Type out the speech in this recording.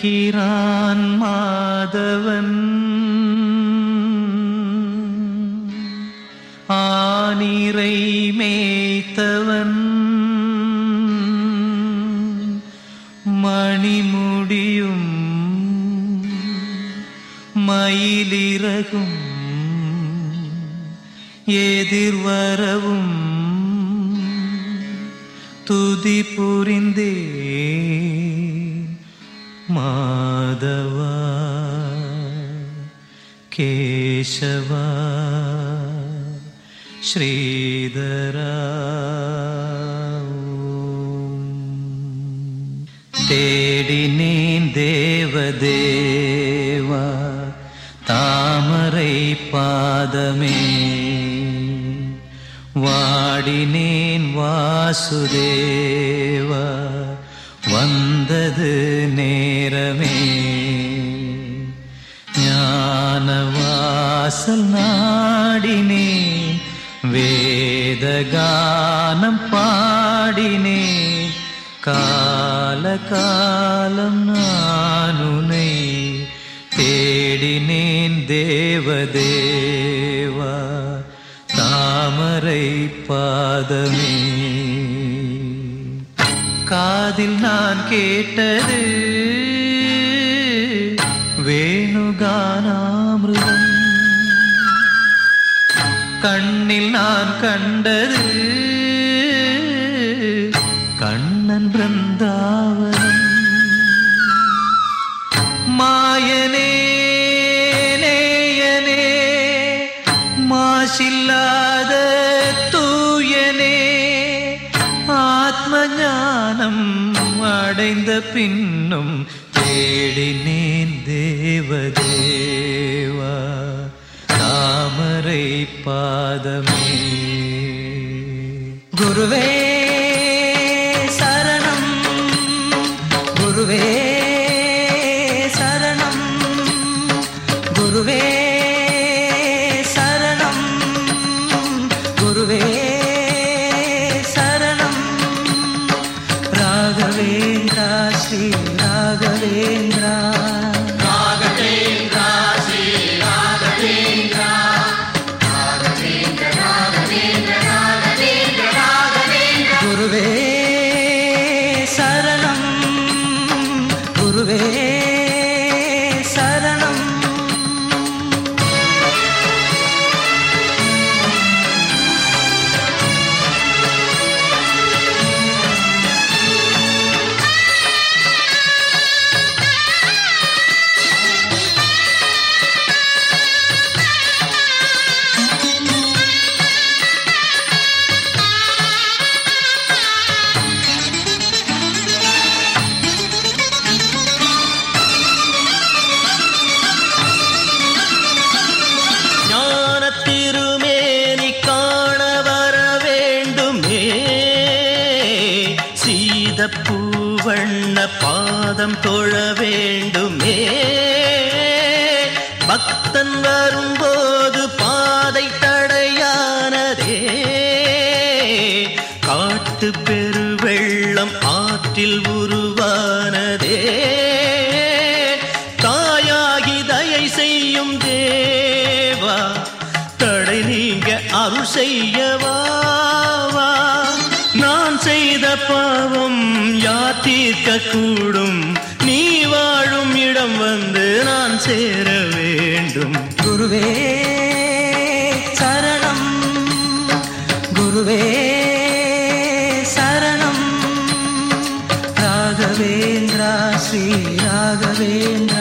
அழைக்கிறான் மாதவன், ஆனிரை மேய்த்தவன், மணிமுடியும் மயிலிறகும் எதிர்வரவும் துதி புரிந்தே மாதவா கேசவா ஸ்ரீதரா. தேடினேன் தேவதேவா தாமரை பாதமே, வாடினேன் வாசுதேவா வந்தது நேரமே. ஞானவாசல் நாடினேன், வேதகானம் பாடினேன், காலகாலம் நானுனை தேடினேன் தேவதேவா தாமரை பாதமே. காதில் நான் கேட்டது வேணுகானாமிருதம், கண்ணில் நான் கண்டது கண்ணன் பிருந்தாவனம். மாயனே நேயனே மாசில்லாத தூயனே, ஆத்ம ஞானம் அடைந்த பின்னும் தேடினேன் தேவதேவா தாமரை பாதமே. குருவே சரணம், குருவே சரணம், குருவே சரணம், குருவே சரணம். ராகவேந்திரா ஸ்ரீ ராகவேந்திரா, ராகவேந்திரா ஸ்ரீ ராகவேந்திரா, ராகவேந்திர ராகவேந்திர ராகவேந்திர ராகவேந்திர. குருவே சரணம், குருவே சரணம். பூவண்ண பாதம் தொழ வேண்டுமே, பக்தன் வரும்போது பாதை தடையானதே, காட்டு பெருவெள்ளம் ஆற்றில் உருவானதே, தாயாகி தயை செய்யும் தேவா தடை நீங்க அருள் செய்யவா. நான் செய்த பாவம் யார் தீர்க்க கூடும், நீ வாழும் இடம் வந்து நான் சேர வேண்டும். குருவே சரணம், குருவே சரணம். ராகவேந்திரா ஸ்ரீ ராகவேந்திரா.